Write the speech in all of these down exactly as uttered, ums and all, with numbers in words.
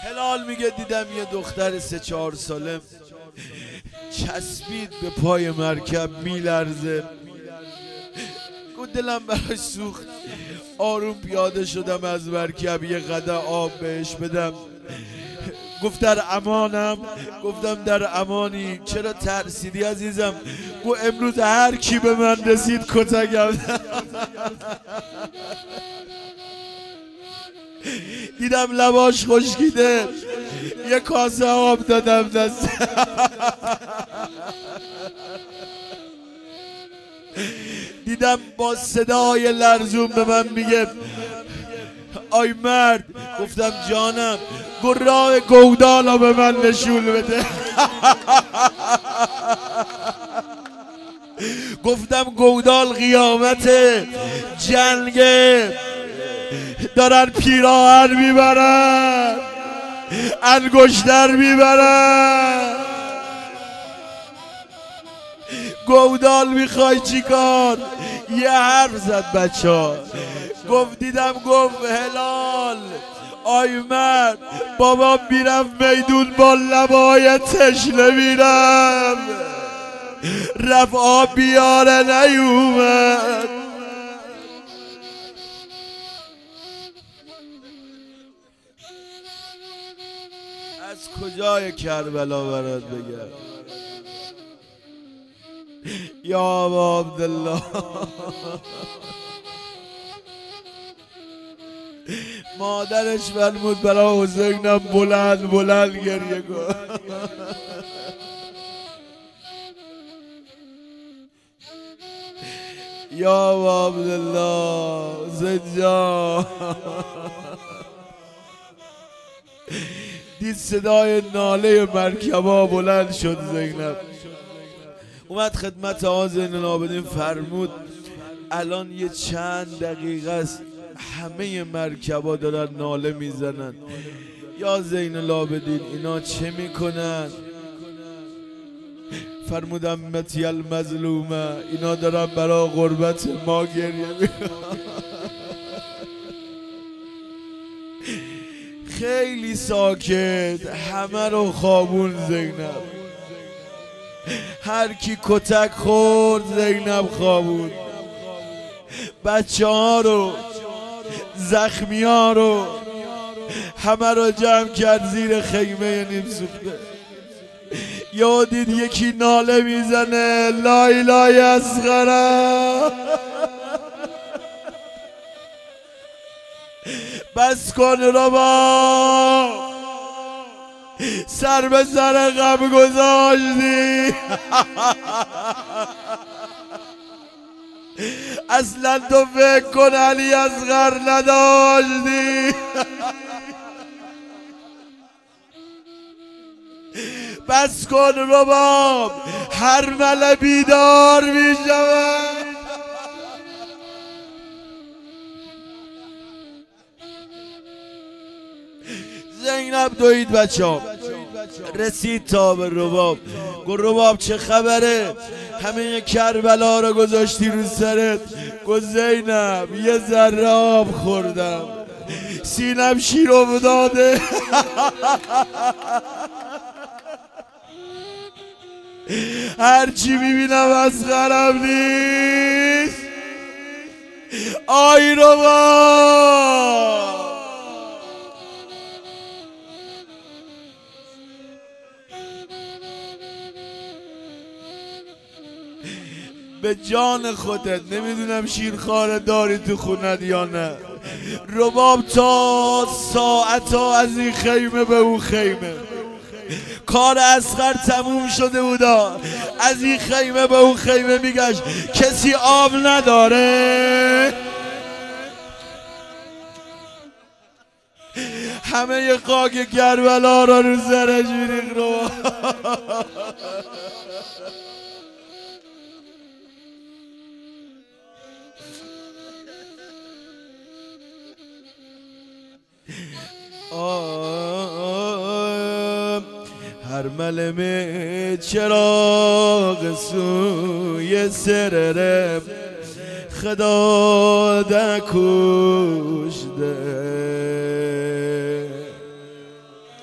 هلال میگه دیدم یه دختر سه چهار ساله چسبید به پای مرکب میلرزه. گفت دلم براش سوخت، آروم پیاده شدم از مرکب یه قدر آب بهش بدم. گفت در امانم؟ گفتم در امانی. چرا ترسیدی عزیزم؟ گفت امروز هر کی به من رسید کتکم. دیدم لباش خشکیده، یه کاسه آب دادم دست. دیدم با صدای لرزون به من میگه آی مرد. گفتم جانم. گفت راه گودالا به من نشون بده. گفتم گودال قیامت جنگه، دارن پیراهن میبرن، انگشتر میبرن. گودال میخوای چی کار؟ یه حرف زد بچه ها. گفت دیدم. گفت هلال آی مرد بابا میرم میدون با لبای تشنه میرم، رفت آب بیاره نیومد. از کجای کربلا برات بگم؟ یا ابا عبدالله. مادرش فرمود برای حسینم بلند بلند گریه کن. یا ابا عبدالله زنجان. دید صدای ناله مرکبا بلند شد. زینب اومد خدمت آقا زین العابدین فرمود الان یه چند دقیقه است همه مرکبا دارن ناله میزنن. یا زین العابدین اینا چه میکنن؟ فرمودم متی المظلومه، اینا دارن برای غربت ما گریه میکنن. خیلی ساکت، همه رو خوابون زینب. هر کی کتک خورد زینب خوابون. بچه ها رو، زخمی ها رو، همه رو جمع کرد زیر خیمه نیم سوخته. یا دید یکی ناله میزنه لا اله اصغره. بس کن ربا، سر به سر غم گذاشتی. اصلا تو فکر کن علی اصغر نداشتی. بس کن رباب، هر مله بیدار می شود. زینب دوید بچه ها، رسید تا به رباب. گفت رباب چه خبره؟ همه کربلا رو گذاشتی رو سرت. گفت زینب یه ذره آب خوردم، سینم شیر افتاده. هرچی میبینم از خرم نیست. آی رباب به جان خودت نمیدونم شیرخواره داری تو خونت یا نه. رباب تا ساعت ها از این خیمه به اون خیمه، کار اصغر تموم شده بودا. از این خیمه به اون خیمه میگشت کسی آب نداره. همه خاک کربلا را رو سرش میریخت. رو هر ملمه چراغ سوی سررم خدا دکشده.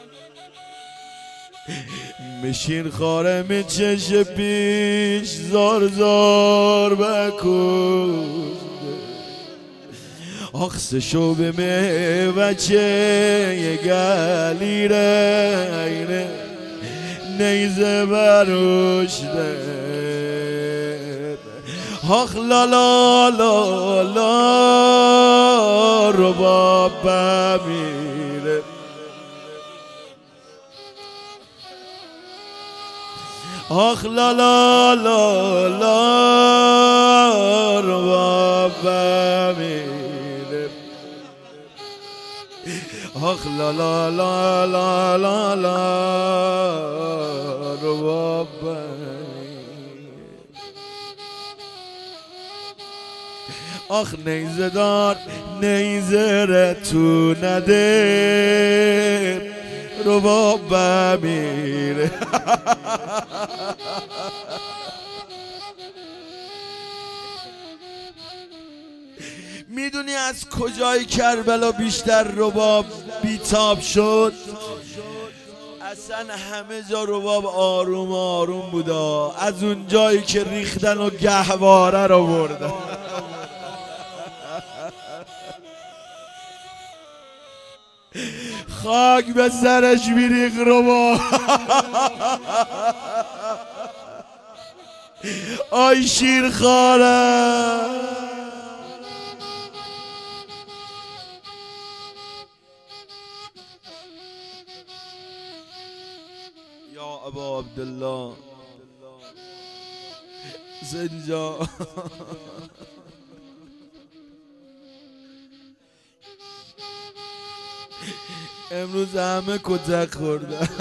مشین خاره می چش پیش زار زار بکن آخ شو به می بچه یه گلی رینه نیزه بروشده آخ لا لا لا لا رباب بمیره آخ لا لا لا لا رباب بمیره آخ لا لا لا لا لا لا رباب بمیره آخ نیزه دار نیزه ره تو نده رباب بمیره میدونی از کجای کربلا بیشتر رباب بیتاب شد؟ اصلا همه جا رباب آروم آروم بودا، از اون جایی که ریختن و گهواره رو بردن. خاک به سرش میریخ رباب. آی شیر خاره یا ابا عبدالله زنجا. امروز همه کتک خوردن.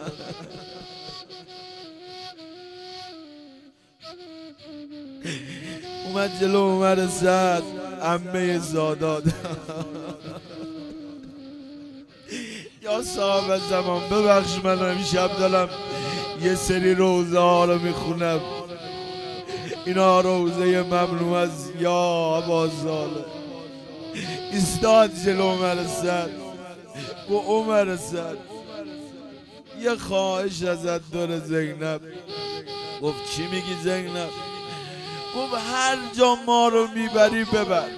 اومد جلو عمر سعد عمه زاداد. یا صاحب زمان ببخش من امشب دارم یه سری روزه ها رو میخونم، اینا روزه ممنوع از یا عبازاله. ایستاد جلو عمر سعد گو عمر سعد یه خواهش ازت داره زینب. گفت چی میگی زینب؟ گفت هر جا ما رو میبری ببر،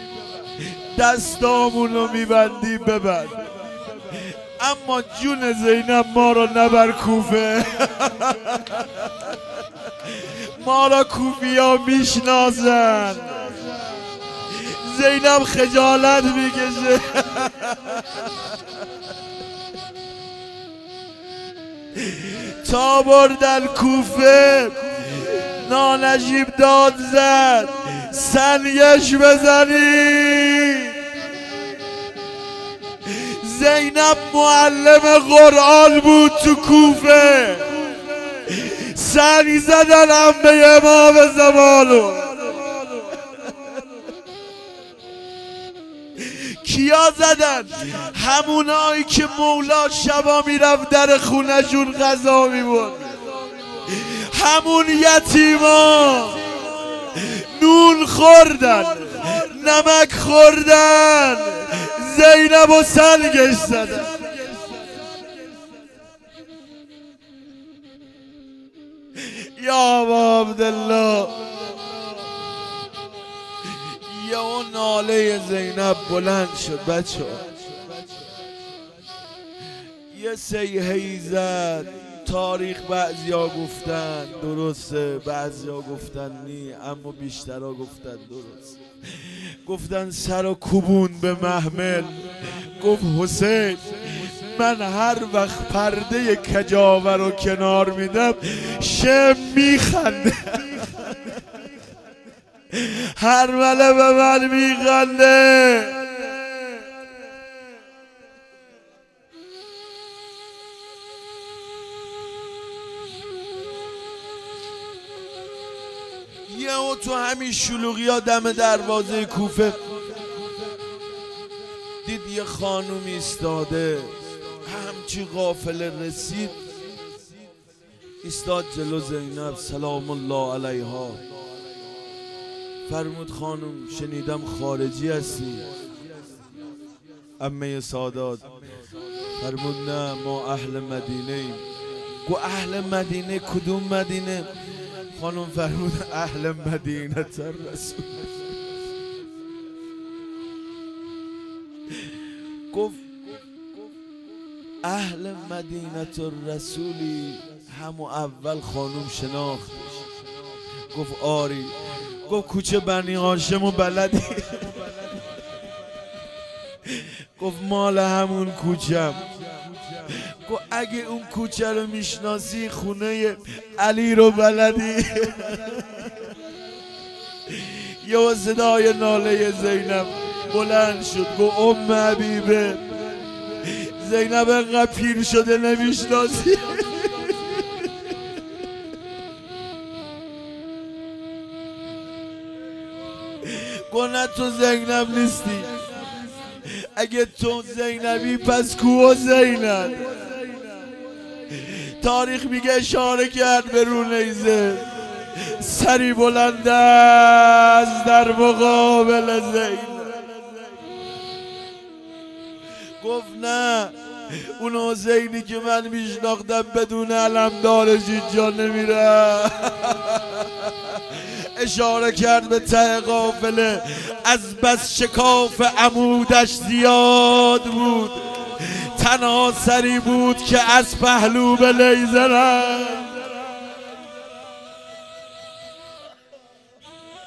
دستامون رو میبندی ببر، اما جون زینب ما رو نبر کوفه. ما را کوفیا میشناسن. زینب خجالت میکشه. تا بردن کوفه نانجیب داد زد سنگش بزنی. زینب معلم قرآن بود تو کوفه، سنگ زدن عمه امام زمانو. کیا زدن؟ همونایی که مولا شبا میرفت در خونه جون غذا میبرد، همون یتیما نون خوردن نمک خوردن، زینب و سنگش زدن. یا ابا عبدالله یا اون ناله زینب بلند شد. بچه یه سیحه‌ای زد. تاریخ بعضیا گفتن درسته، بعضیا گفتن نی، اما بیشترها گفتن درست. گفتن سر و کوبون به محمل. گفت حسین من هر وقت پرده کجاور رو کنار میدم شم میخنده. هر مله به من میخنده. یه او تو همین شلوغی ها دم دروازه کوفه دید یه خانوم ایستاده، همچی قافله رسید ایستاد جلو زینب سلام الله علیها. فرمود خانم شنیدم خارجی هستی؟ عمه سادات فرمود نه ما اهل مدینه ایم. گو اهل مدینه. کدوم مدینه؟ خانم فرمود اهل مدینه الرسول. گفت اهل مدینه الرسولی. همو اول خانم شناختش، گفت آری. گفت کوچه بنی هاشمو بلدی؟ گفت مال همون کوچم. گفت اگه اون کوچه رو میشناسی خونه علی رو بلدی؟ یه صدای ناله زینب بلند شد، گفت ام حبیبه، زینب انقدر پیر شده نمیشناسی؟ گفت نه تو زینب نیستی، اگه تو زینبی پس کو زینب؟ تاریخ میگه اشاره کرد به رو نیزه، سری بلند است در مقابل زینب. گفت نه، اون حسینی که من میشناختم بدون علمدارش اینجا نمیره. اشاره کرد به ته قافله، از بس شکاف عمودش زیاد بود، تنها سری بود که از پهلو به لیزرم.